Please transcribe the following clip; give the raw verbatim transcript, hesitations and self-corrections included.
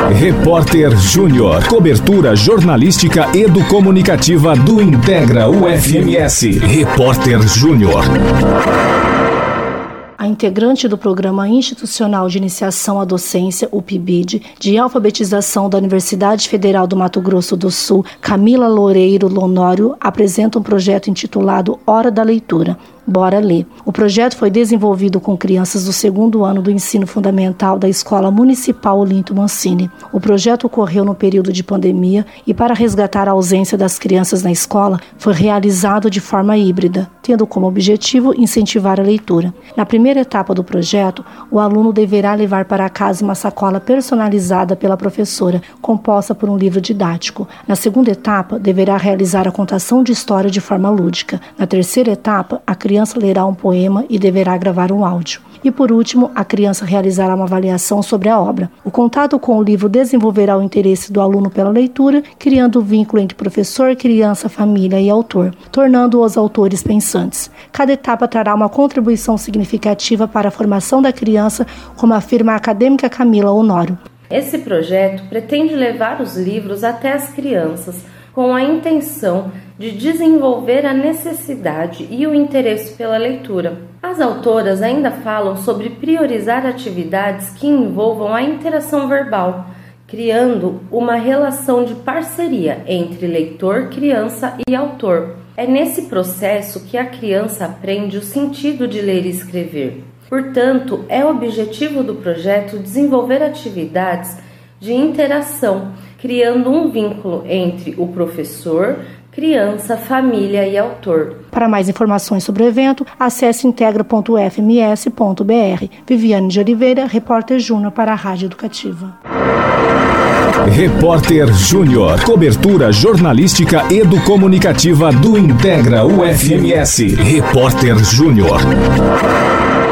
Repórter Júnior. Cobertura jornalística educomunicativa do Integra U F M S. Repórter Júnior. A integrante do Programa Institucional de Iniciação à Docência, o P I B I D, de alfabetização da Universidade Federal do Mato Grosso do Sul, Camila Loureiro Lonório, apresenta um projeto intitulado Hora da Leitura. Bora Ler. O projeto foi desenvolvido com crianças do segundo ano do ensino fundamental da Escola Municipal Olinto Mancini. O projeto ocorreu no período de pandemia e, para resgatar a ausência das crianças na escola, foi realizado de forma híbrida, tendo como objetivo incentivar a leitura. Na primeira etapa do projeto, o aluno deverá levar para casa uma sacola personalizada pela professora, composta por um livro didático. Na segunda etapa, deverá realizar a contação de história de forma lúdica. Na terceira etapa, a criança A criança lerá um poema e deverá gravar um áudio. E, por último, a criança realizará uma avaliação sobre a obra. O contato com o livro desenvolverá o interesse do aluno pela leitura, criando o um vínculo entre professor, criança, família e autor, tornando-os autores pensantes. Cada etapa trará uma contribuição significativa para a formação da criança, como afirma a acadêmica Camila Honório. Esse projeto pretende levar os livros até as crianças, com a intenção de desenvolver a necessidade e o interesse pela leitura. As autoras ainda falam sobre priorizar atividades que envolvam a interação verbal, criando uma relação de parceria entre leitor, criança e autor. É nesse processo que a criança aprende o sentido de ler e escrever. Portanto, é objetivo do projeto desenvolver atividades de interação, criando um vínculo entre o professor, criança, família e autor. Para mais informações sobre o evento, acesse integra ponto u f m s ponto b r. Viviane de Oliveira, repórter Júnior para a Rádio Educativa. Repórter Júnior. Cobertura jornalística educomunicativa do Integra U F M S. Repórter Júnior.